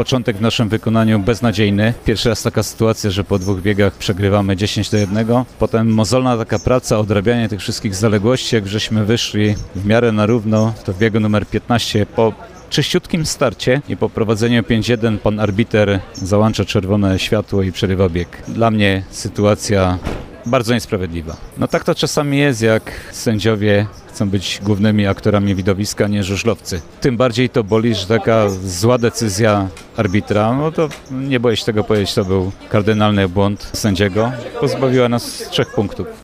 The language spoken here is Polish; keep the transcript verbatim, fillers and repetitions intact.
początek w naszym wykonaniu beznadziejny. Pierwszy raz taka sytuacja, że po dwóch biegach przegrywamy dziesięć do jednego. Potem mozolna taka praca, odrabianie tych wszystkich zaległości, jak żeśmy wyszli w miarę na równo, to w biegu numer piętnaście po czyściutkim starcie i po prowadzeniu pięć jeden pan arbiter załącza czerwone światło i przerywa bieg. Dla mnie sytuacja bardzo niesprawiedliwa. No tak to czasami jest, jak sędziowie chcą być głównymi aktorami widowiska, nie żużlowcy. Tym bardziej to boli, że taka zła decyzja arbitra, no to nie boję się tego powiedzieć, to był kardynalny błąd sędziego, pozbawiła nas trzech punktów.